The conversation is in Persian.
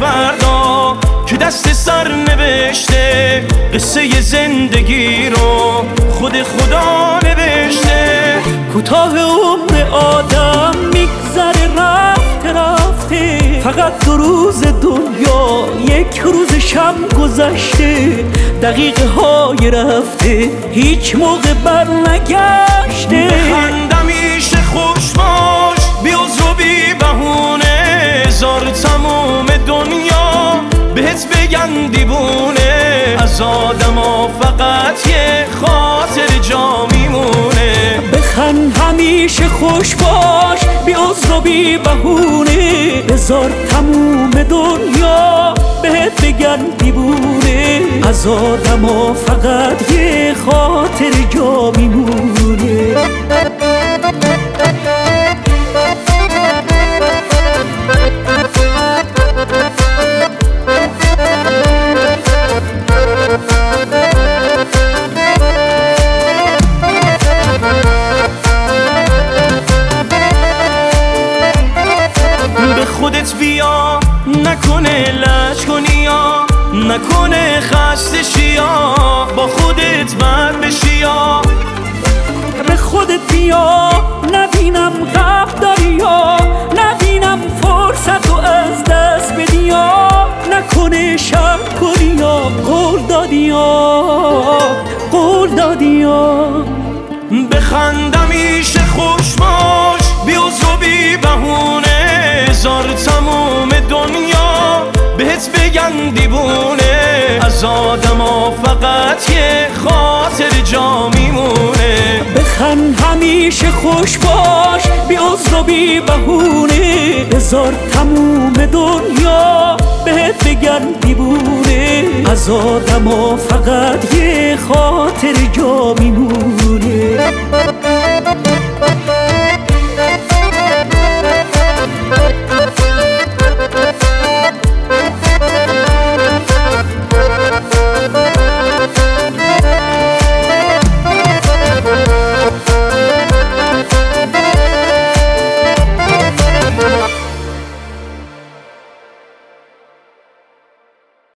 فردا که دست سر نوشته قصه زندگی رو خود خدا نوشته. کوتاه عمر آدم میگذره رفته رفته، فقط 2 روز دنیا 1 روز شب گذشته، دقیقه های رفته هیچ موقع بر نگشته. بخند همیشه خوش باش بی عذر و بی بهونه، هزار تموم دنیا بهت بگن دیوونه، از آدما فقط یه خاطر جا میمونه. بخند همیشه خوش باش بی عذر و بی بهونه، هزار تموم دنیا بهت بگن دیوونه، از آدما فقط یه خاطر جا میمونه. به خودت بیا نکنه لج کنی یا نکنه خسته شیا، با خودت بر بشی یا به خودت بیا نبینم غم داری یا نبینم فرصت رو از دست بدی یا نکنه شک کنی یا قول دادی یا بخند همیشه خوش باش بی عذر و بی بهونه، هزار تموم دنیا بهت بگن دیوونه، از آدما فقط یه خاطر جا میمونه. بخند همیشه خوش باش بی عذر و بی بهونه، هزار تموم دنیا بهت بگن دیوونه، از آدما فقط یه خاطر جا میمونه.